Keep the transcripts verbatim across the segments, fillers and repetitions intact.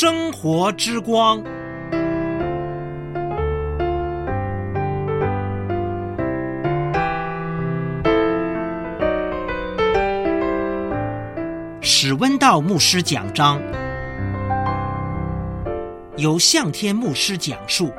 生活之光。史温道牧师讲章，由向天牧师讲述。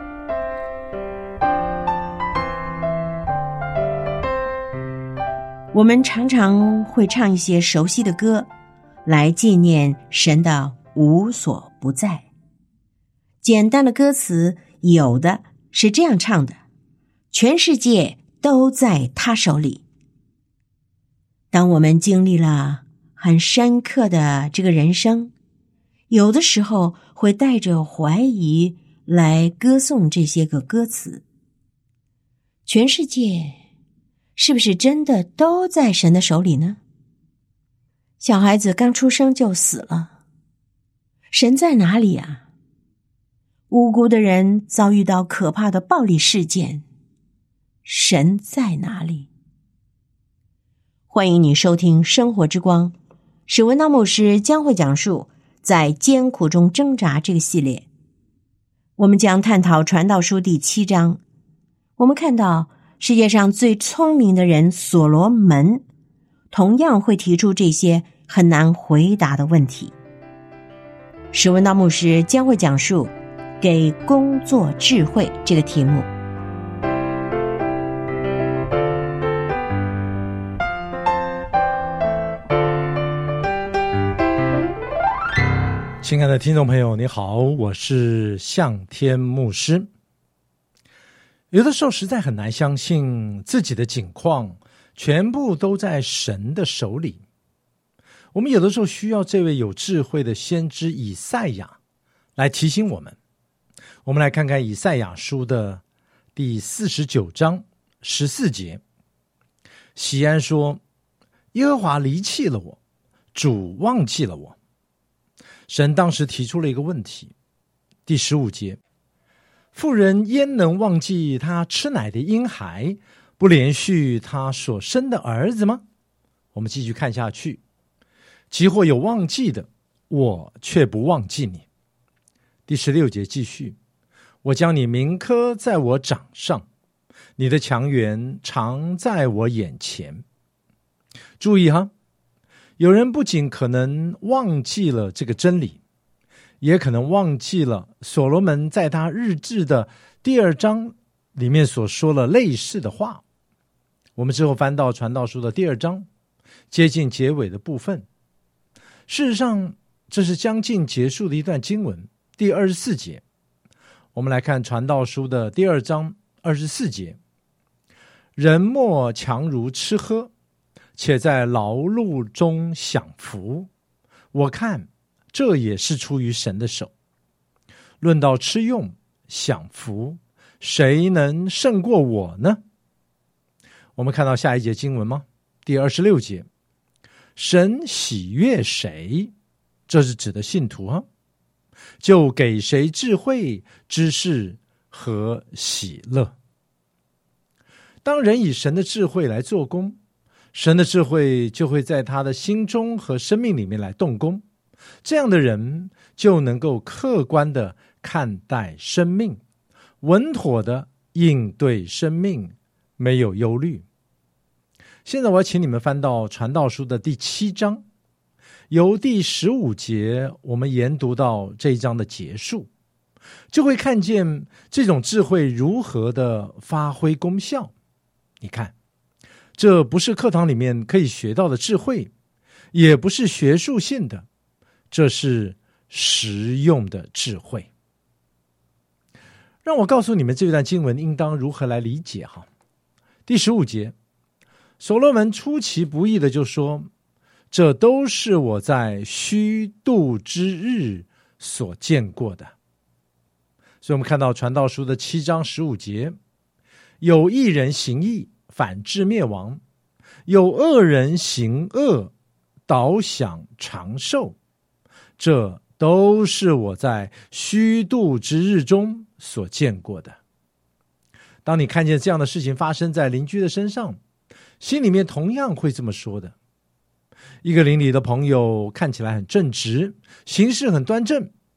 我们常常会唱一些熟悉的歌，来纪念神的无所不在。简单的歌词，有的是这样唱的：全世界都在他手里。当我们经历了很深刻的这个人生，有的时候会带着怀疑来歌颂这些个歌词。全世界是不是真的都在神的手里呢？小孩子刚出生就死了，神在哪里啊？无辜的人遭遇到可怕的暴力事件，神在哪里？欢迎你收听生活之光，史文道牧师将会讲述在艰苦中挣扎这个系列。我们将探讨传道书第七章。我们看到世界上最聪明的人所罗门同样会提出这些很难回答的问题。史文道牧师将会讲述给工作智慧这个题目。 亲爱的听众朋友，你好，我是向天牧师。有的时候实在很难相信自己的境况全部都在神的手里。我们有的时候需要这位有智慧的先知以赛亚来提醒我们。我们来看看以赛亚书的第四十九章十四节。西安说，耶和华离弃了我，主忘记了我。神当时提出了一个问题。第十五节，妇人焉能忘记她吃奶的婴孩，不连续她所生的儿子吗？我们继续看下去。即或有忘记的，我却不忘记你。第十六节继续，我将你铭刻在我掌上，你的强援常在我眼前。注意哈，有人不仅可能忘记了这个真理，也可能忘记了所罗门在他日志的第二章里面所说了类似的话。我们之后翻到传道书的第二章，接近结尾的部分。事实上，这是将近结束的一段经文，第二十四节。我们来看传道书的第二章二十四节。人莫强如吃喝，且在劳碌中享福，我看这也是出于神的手。论到吃用享福，谁能胜过我呢？我们看到下一节经文吗？第二十六节，神喜悦谁，这是指的信徒啊，就给谁智慧、知识和喜乐。当人以神的智慧来做工，神的智慧就会在他的心中和生命里面来动工，这样的人就能够客观的看待生命，稳妥的应对生命，没有忧虑。现在我要请你们翻到传道书的第七章，由第十五节我们研读到这一章的结束，就会看见这种智慧如何的发挥功效。你看，这不是课堂里面可以学到的智慧，也不是学术性的，这是实用的智慧。让我告诉你们这段经文应当如何来理解哈。第十五节，所罗门出其不意的就说，这都是我在虚度之日所见过的。所以我们看到传道书的七章十五节，有义人行义，反致灭亡；有恶人行恶，倒享长寿。这都是我在虚度之日中所见过的。当你看见这样的事情发生在邻居的身上，心里面同样会这么说的。一个邻里的朋友看起来很正直，行事很端正，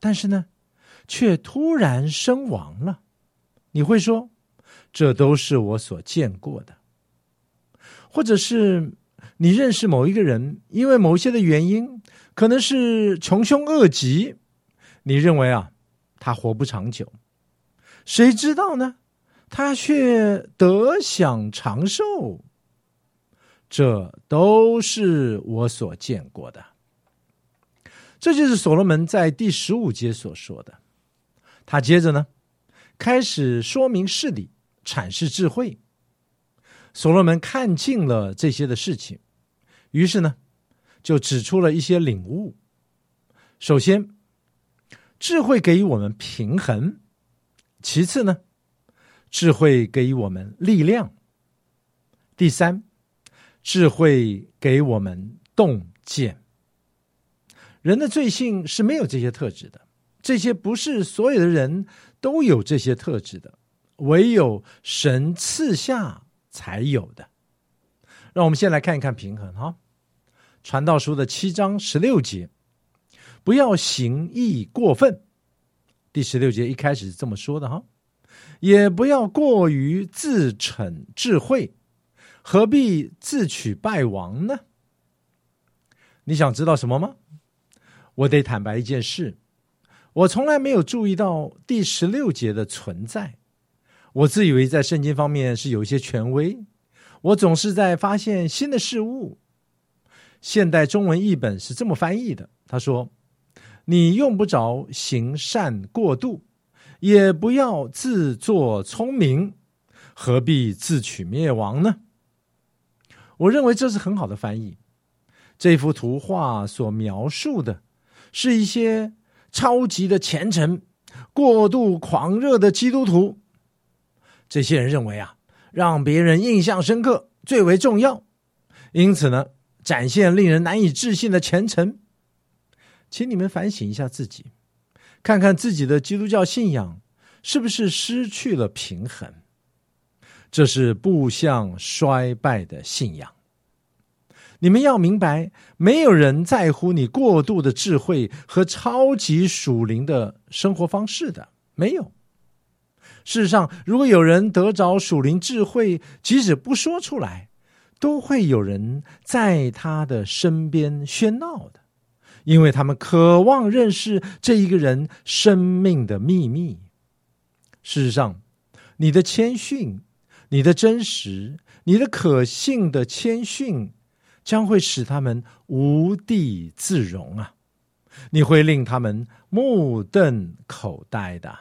但是呢，却突然身亡了。你会说，这都是我所见过的。或者是你认识某一个人，因为某些的原因，可能是穷凶恶极，你认为啊，他活不长久。谁知道呢？他却得享长寿。这都是我所见过的。这就是所罗门在第十五节所说的。他接着呢，开始说明事理，阐释智慧。所罗门看尽了这些的事情，于是呢，就指出了一些领悟。首先，智慧给予我们平衡；其次呢，智慧给予我们力量；第三，智慧给我们洞见。人的罪性是没有这些特质的，这些不是所有的人都有这些特质的，唯有神赐下才有的。让我们先来看一看平衡哈。传道书的七章十六节，不要行义过分。第十六节一开始是这么说的哈，也不要过于自逞智慧，何必自取败亡呢？你想知道什么吗？我得坦白一件事，我从来没有注意到第十六节的存在。我自以为在圣经方面是有一些权威，我总是在发现新的事物。现代中文译本是这么翻译的，他说，你用不着行善过度，也不要自作聪明，何必自取灭亡呢？我认为这是很好的翻译。这幅图画所描述的是一些超级的虔诚、过度狂热的基督徒。这些人认为啊，让别人印象深刻最为重要，因此呢，展现令人难以置信的虔诚。请你们反省一下自己，看看自己的基督教信仰是不是失去了平衡。这是步向衰败的信仰。你们要明白，没有人在乎你过度的智慧和超级属灵的生活方式的，没有。事实上，如果有人得着属灵智慧，即使不说出来，都会有人在他的身边喧闹的，因为他们渴望认识这一个人生命的秘密。事实上，你的谦逊、你的真实、你的可信的谦逊，将会使他们无地自容啊！你会令他们目瞪口呆的。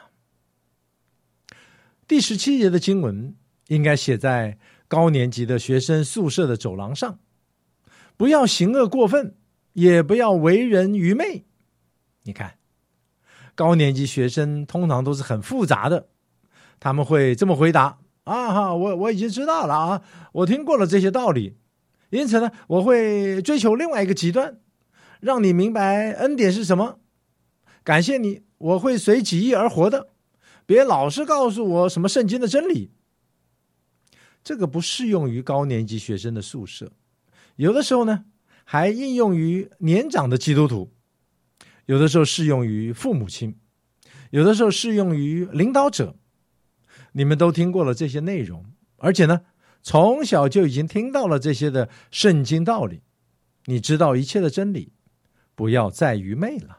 第十七节的经文应该写在高年级的学生宿舍的走廊上。不要行恶过分，也不要为人愚昧。你看，高年级学生通常都是很复杂的，他们会这么回答啊哈，我我已经知道了啊，我听过了这些道理。因此呢，我会追求另外一个极端，让你明白恩典是什么。感谢你，我会随己意而活的，别老是告诉我什么圣经的真理。这个不适用于高年级学生的宿舍，有的时候呢，还应用于年长的基督徒，有的时候适用于父母亲，有的时候适用于领导者。你们都听过了这些内容，而且呢，从小就已经听到了这些的圣经道理，你知道一切的真理，不要再愚昧了。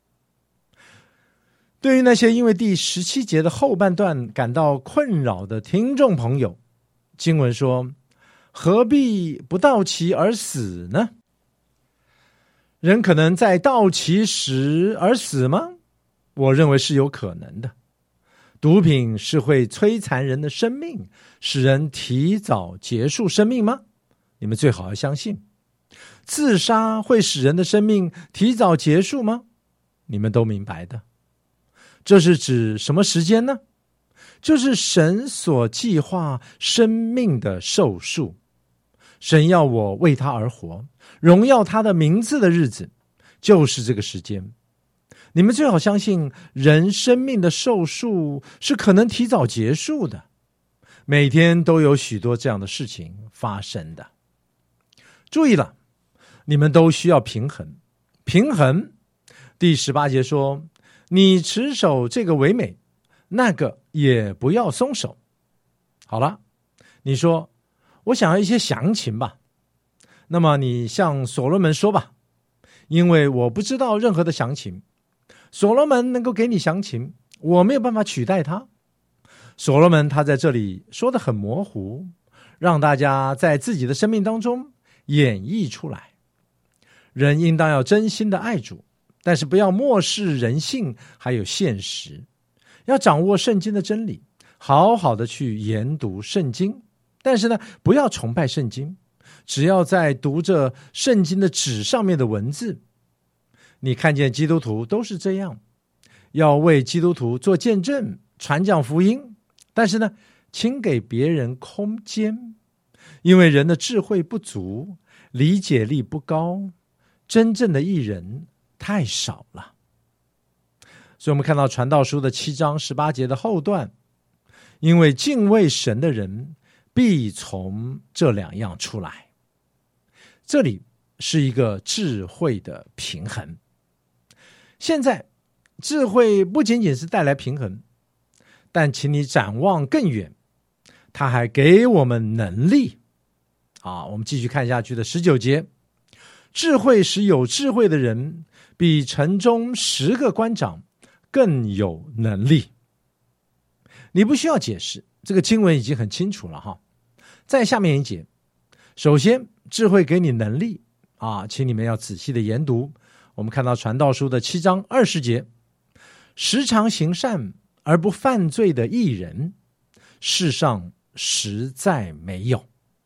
对于那些因为第十七节的后半段感到困扰的听众朋友，经文说，何必不到期而死呢？人可能在到期时而死吗？我认为是有可能的。毒品是会摧残人的生命，使人提早结束生命吗？你们最好要相信。自杀会使人的生命提早结束吗？你们都明白的。这是指什么时间呢？就是神所计划生命的寿数。神要我为他而活，荣耀他的名字的日子，就是这个时间。你们最好相信，人生命的寿数是可能提早结束的，每天都有许多这样的事情发生的。注意了，你们都需要平衡。平衡，第十八节说， 你持守这个为美，那个也不要松手。好了，你说我想要一些详情吧，那么你向所罗门说吧，因为我不知道任何的详情，所罗门能够给你详情，我没有办法取代他。所罗门他在这里说得很模糊，让大家在自己的生命当中演绎出来。人应当要真心的爱主，但是不要漠视人性还有现实，要掌握圣经的真理，好好的去研读圣经。但是呢，不要崇拜圣经，只要在读着圣经的纸上面的文字。你看见基督徒都是这样，要为基督徒做见证，传讲福音，但是呢，请给别人空间，因为人的智慧不足，理解力不高，真正的义人太少了。所以我们看到传道书的七章十八节的后段，因为敬畏神的人必从这两样出来。这里是一个智慧的平衡。现在智慧不仅仅是带来平衡，但请你展望更远，它还给我们能力啊！我们继续看下去的十九节，智慧使有智慧的人比城中十个官长更有能力。你不需要解释，这个经文已经很清楚了哈。在下面一节，首先智慧给你能力啊，请你们要仔细的研读。我们看到传道书的七章二十节，时常行善而不犯罪的义人，世上实在没有。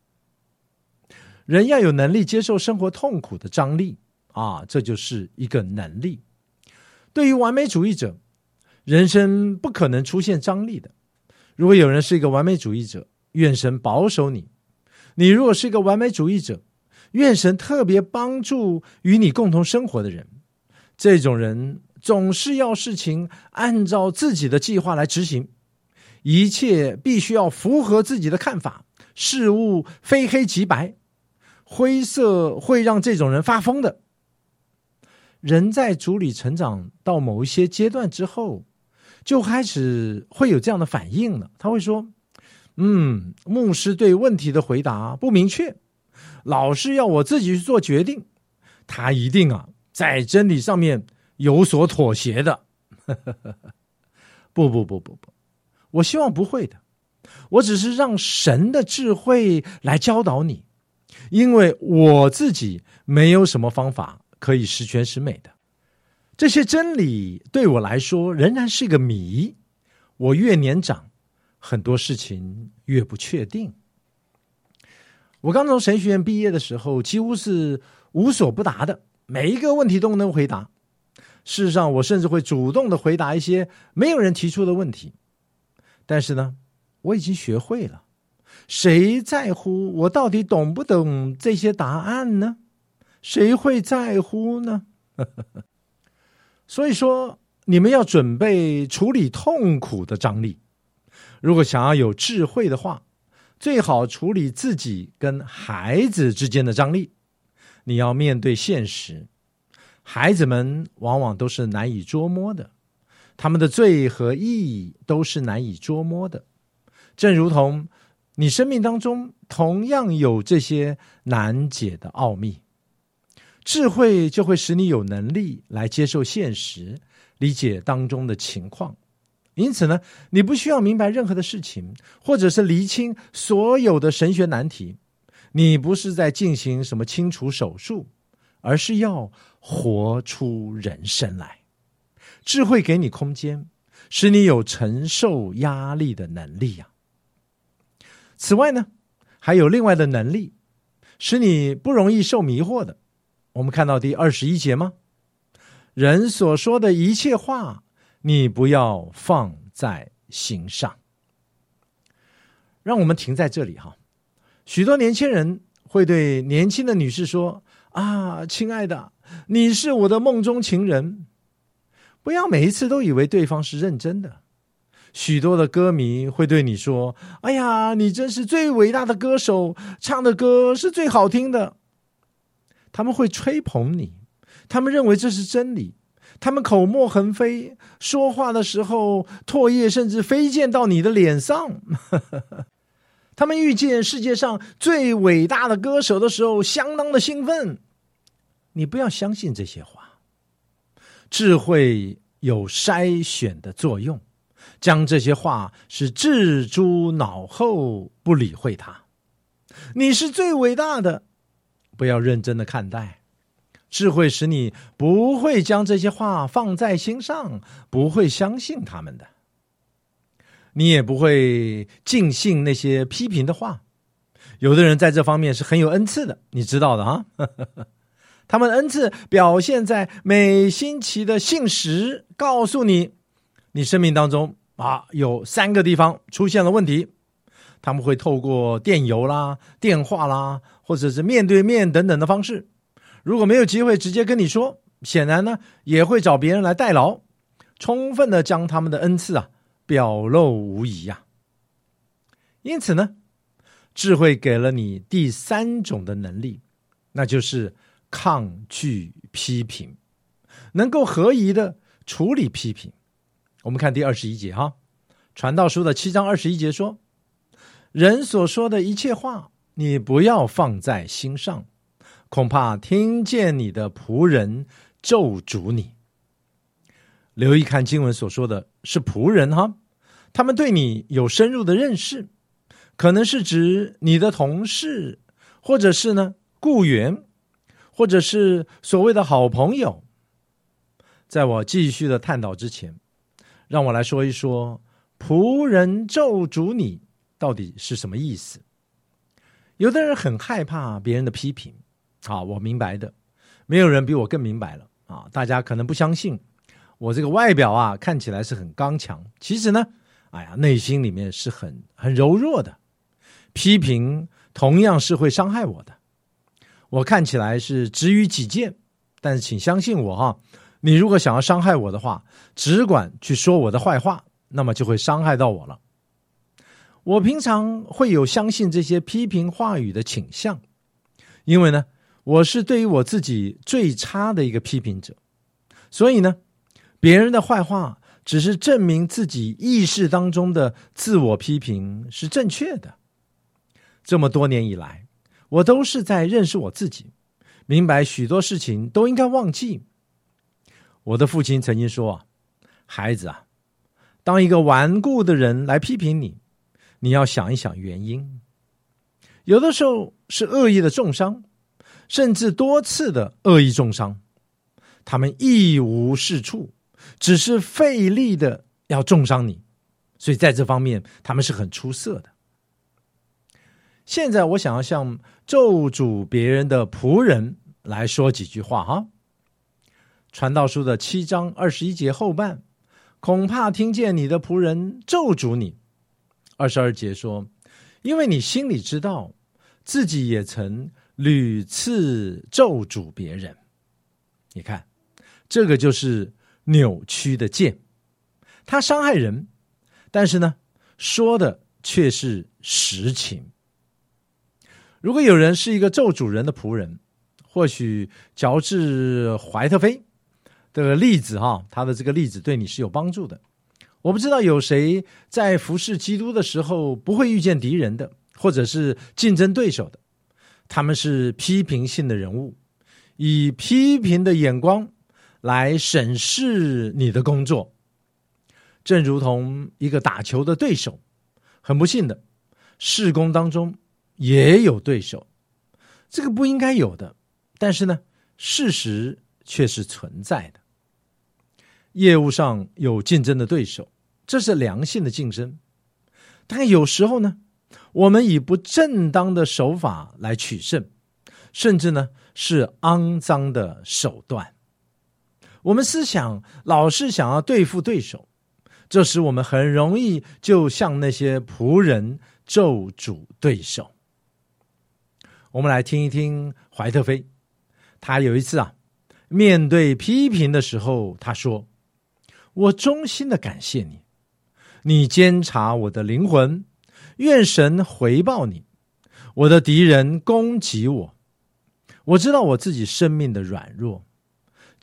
人要有能力接受生活痛苦的张力啊，这就是一个能力。对于完美主义者，人生不可能出现张力的。如果有人是一个完美主义者，愿神保守你。你如果是一个完美主义者，愿神特别帮助与你共同生活的人。这种人总是要事情按照自己的计划来执行，一切必须要符合自己的看法，事物非黑即白，灰色会让这种人发疯的。人在主里成长到某一些阶段之后，就开始会有这样的反应了。他会说，嗯，牧师对问题的回答不明确，老是要我自己去做决定，他一定啊在真理上面有所妥协的。不不不不不，我希望不会的，我只是让神的智慧来教导你，因为我自己没有什么方法可以十全十美的。这些真理对我来说仍然是个谜，我越年长，很多事情越不确定。我刚从神学院毕业的时候，几乎是无所不答的，每一个问题都能回答。事实上，我甚至会主动的回答一些没有人提出的问题。但是呢，我已经学会了，谁在乎我到底懂不懂这些答案呢？谁会在乎呢？所以说，你们要准备处理痛苦的张力。如果想要有智慧的话，最好处理自己跟孩子之间的张力。你要面对现实，孩子们往往都是难以捉摸的，他们的罪和义都是难以捉摸的，正如同你生命当中同样有这些难解的奥秘。智慧就会使你有能力来接受现实，理解当中的情况。因此呢，你不需要明白任何的事情，或者是厘清所有的神学难题。你不是在进行什么清除手术，而是要活出人生来。智慧给你空间，使你有承受压力的能力啊。此外呢，还有另外的能力，使你不容易受迷惑的。我们看到第二十一节吗？人所说的一切话，你不要放在心上。让我们停在这里哈。许多年轻人会对年轻的女士说，啊，亲爱的，你是我的梦中情人。不要每一次都以为对方是认真的。许多的歌迷会对你说，哎呀，你真是最伟大的歌手，唱的歌是最好听的。他们会吹捧你，他们认为这是真理， 他们口沫横飞，说话的时候唾液甚至飞溅到你的脸上。他们遇见世界上最伟大的歌手的时候，相当的兴奋。你不要相信这些话。智慧有筛选的作用，将这些话是置诸脑后，不理会它。你是最伟大的，不要认真的看待。智慧使你不会将这些话放在心上，不会相信他们的。你也不会尽信那些批评的话。有的人在这方面是很有恩赐的，你知道的啊。他们的恩赐表现在每星期的信实，告诉你你生命当中啊有三个地方出现了问题。他们会透过电邮啦、电话啦，或者是面对面等等的方式。如果没有机会直接跟你说，显然呢也会找别人来代劳，充分的将他们的恩赐啊表露无遗啊。因此呢，智慧给了你第三种的能力，那就是抗拒批评，能够合宜的处理批评。我们看第二十一节哈，传道书的七章二十一节说，人所说的一切话，你不要放在心上，恐怕听见你的仆人咒诅你。留意看经文所说的是仆人哈，他们对你有深入的认识，可能是指你的同事，或者是呢雇员，或者是所谓的好朋友。在我继续的探讨之前，让我来说一说仆人咒诅你到底是什么意思。有的人很害怕别人的批评啊，我明白的，没有人比我更明白了啊。大家可能不相信我这个外表啊看起来是很刚强，其实呢哎呀内心里面是很很柔弱的。批评同样是会伤害我的。我看起来是直于己见，但是请相信我哈，你如果想要伤害我的话，只管去说我的坏话，那么就会伤害到我了。我平常会有相信这些批评话语的倾向，因为呢我是对于我自己最差的一个批评者，所以呢别人的坏话只是证明自己意识当中的自我批评是正确的。这么多年以来，我都是在认识我自己，明白许多事情都应该忘记。我的父亲曾经说啊，孩子啊，当一个顽固的人来批评你，你要想一想原因。有的时候是恶意的重伤，甚至多次的恶意重伤，他们一无是处，只是费力的要重伤你，所以在这方面他们是很出色的。现在我想要向咒诅别人的仆人来说几句话哈。传道书的七章二十一节后半，恐怕听见你的仆人咒诅你。二十二节说，因为你心里知道自己也曾屡次咒诅别人。你看，这个就是扭曲的剑，他伤害人，但是呢说的却是实情。如果有人是一个咒诅人的仆人，或许乔治·怀特菲的例子哈，他的这个例子对你是有帮助的。我不知道有谁在服侍基督的时候不会遇见敌人的，或者是竞争对手的。他们是批评性的人物，以批评的眼光来审视你的工作，正如同一个打球的对手，很不幸的，事工当中也有对手，这个不应该有的，但是呢事实却是存在的。业务上有竞争的对手，这是良性的竞争，但有时候呢我们以不正当的手法来取胜，甚至呢是肮脏的手段。我们思想老是想要对付对手，这时我们很容易就像那些仆人咒诅对手。我们来听一听怀特菲，他有一次啊面对批评的时候，他说，我衷心的感谢你，你监察我的灵魂，愿神回报你。我的敌人攻击我，我知道我自己生命的软弱，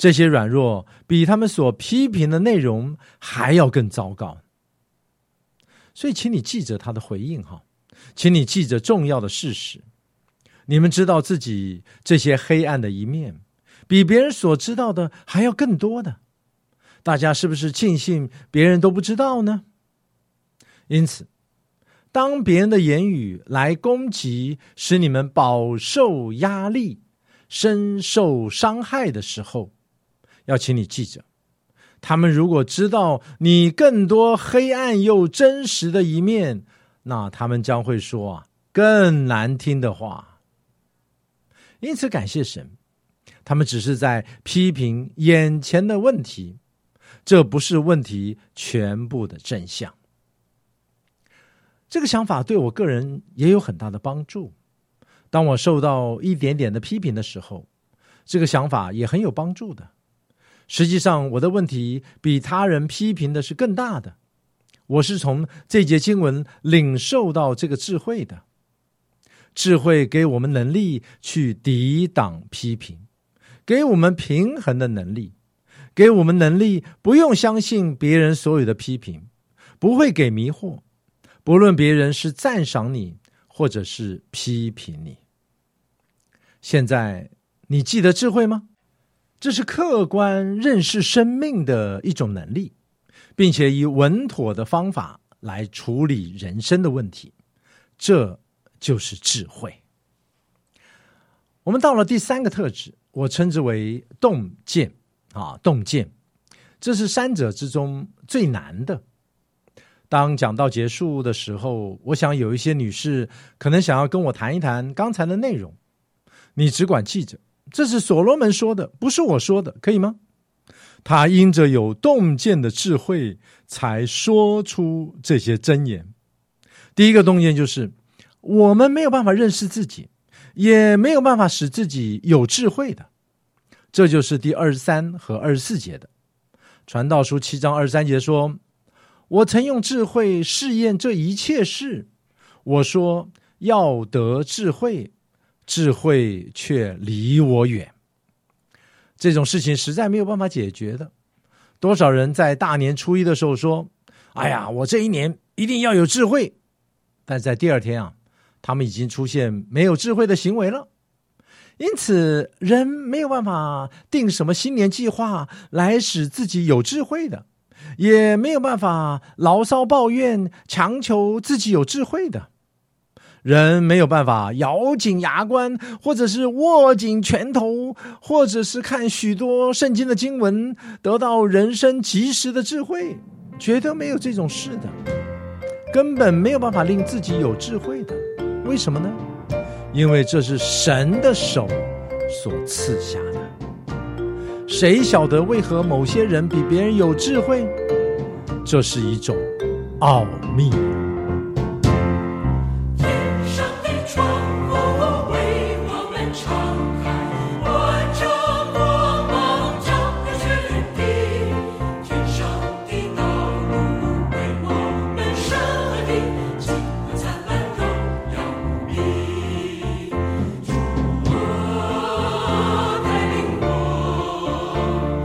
这些软弱比他们所批评的内容还要更糟糕。所以请你记着他的回应哈，请你记着重要的事实。你们知道自己这些黑暗的一面，比别人所知道的还要更多的。大家是不是庆幸别人都不知道呢？因此，当别人的言语来攻击，使你们饱受压力、深受伤害的时候，要请你记着，他们如果知道你更多黑暗又真实的一面，那他们将会说啊更难听的话。因此感谢神，他们只是在批评眼前的问题，这不是问题全部的真相。这个想法对我个人也有很大的帮助。当我受到一点点的批评的时候，这个想法也很有帮助的。实际上，我的问题比他人批评的是更大的。我是从这节经文领受到这个智慧的。智慧给我们能力去抵挡批评，给我们平衡的能力，给我们能力不用相信别人所有的批评，不会给迷惑，不论别人是赞赏你或者是批评你。现在你记得智慧吗？这是客观认识生命的一种能力，并且以稳妥的方法来处理人生的问题，这就是智慧。我们到了第三个特质，我称之为洞见啊，洞见，这是三者之中最难的。当讲道结束的时候，我想有一些女士可能想要跟我谈一谈刚才的内容。你只管记着，这是所罗门说的，不是我说的，可以吗？他因着有洞见的智慧，才说出这些箴言。第一个洞见就是，我们没有办法认识自己，也没有办法使自己有智慧的。这就是第二十三和二十四节的传道书七章二十三节说，我曾用智慧试验这一切事，我说要得智慧，智慧却离我远。这种事情实在没有办法解决的。多少人在大年初一的时候说，哎呀，我这一年一定要有智慧，但在第二天啊，他们已经出现没有智慧的行为了。因此人没有办法定什么新年计划来使自己有智慧的，也没有办法牢骚抱怨强求自己有智慧的。人没有办法咬紧牙关，或者是握紧拳头，或者是看许多圣经的经文，得到人生及时的智慧，绝对没有这种事的，根本没有办法令自己有智慧的。为什么呢？因为这是神的手所赐下的。谁晓得为何某些人比别人有智慧？这是一种奥秘。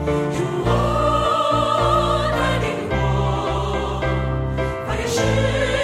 是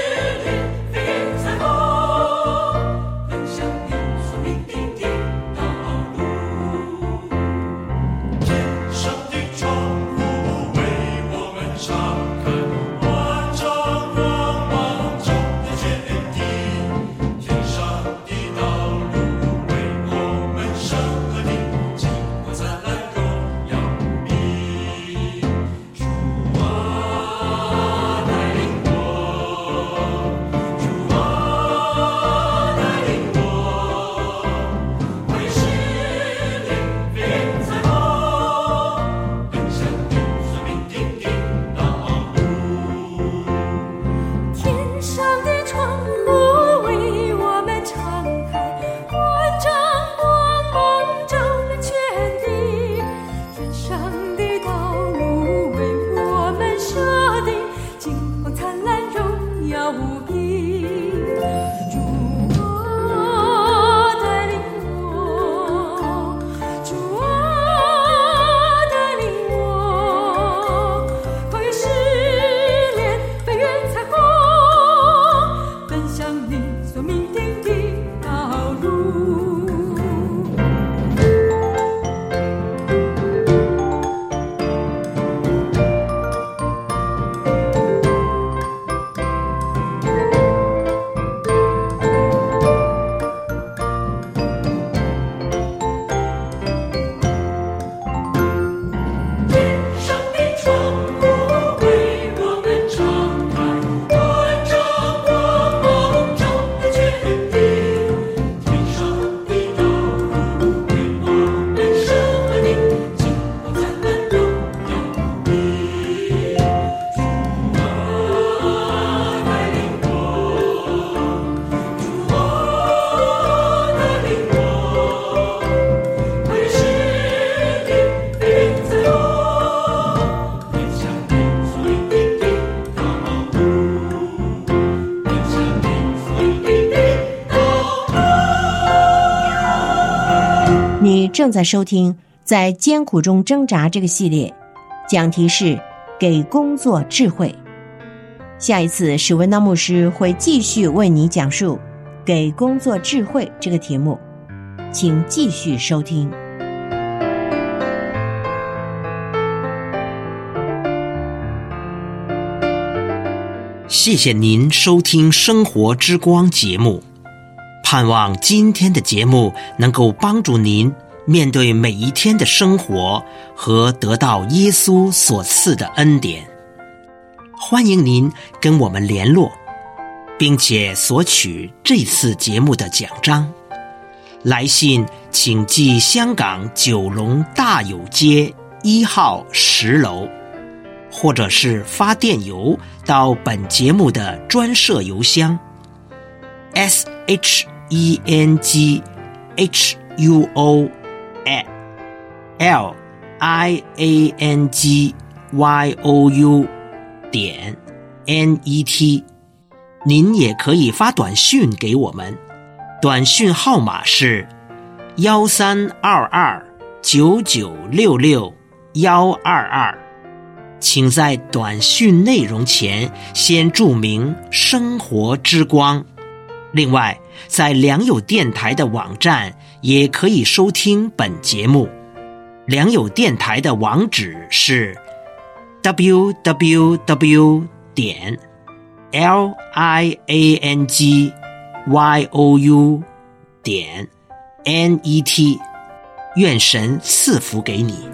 正在收听在艰苦中挣扎这个系列，讲题是给工作智慧。下一次史文道牧师会继续为你讲述给工作智慧这个题目，请继续收听。 谢谢您收听生活之光节目，盼望今天的节目能够帮助您面对每一天的生活和得到耶稣所赐的恩典。欢迎您跟我们联络，并且索取这次节目的奖章。来信请寄香港九龙大有街一号十楼，或者是发电邮到本节目的专设邮箱 s h e n g h u o at l i a n g y o u 点 n e t。 您也可以发短讯给我们，短讯号码是幺三二二九九六六幺二二。请在短讯内容前先注明生活之光。另外，在良友电台的网站也可以收听本节目。良友电台的网址是 w w w 点 l i a n g y o u 点 n e t。 愿神赐福给你。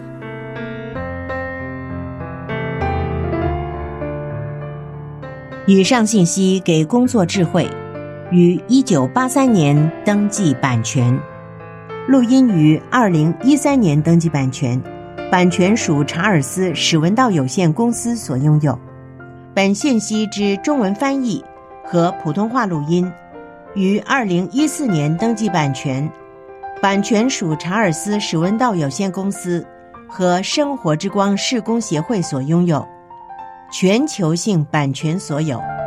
以上信息给工作智慧，于一九八三年登记版权，录音于二零一三年登记版权，版权属查尔斯史文道有限公司所拥有。本信息之中文翻译和普通话录音于二零一四年登记版权，版权属查尔斯史文道有限公司和生活之光事工协会所拥有，全球性版权所有。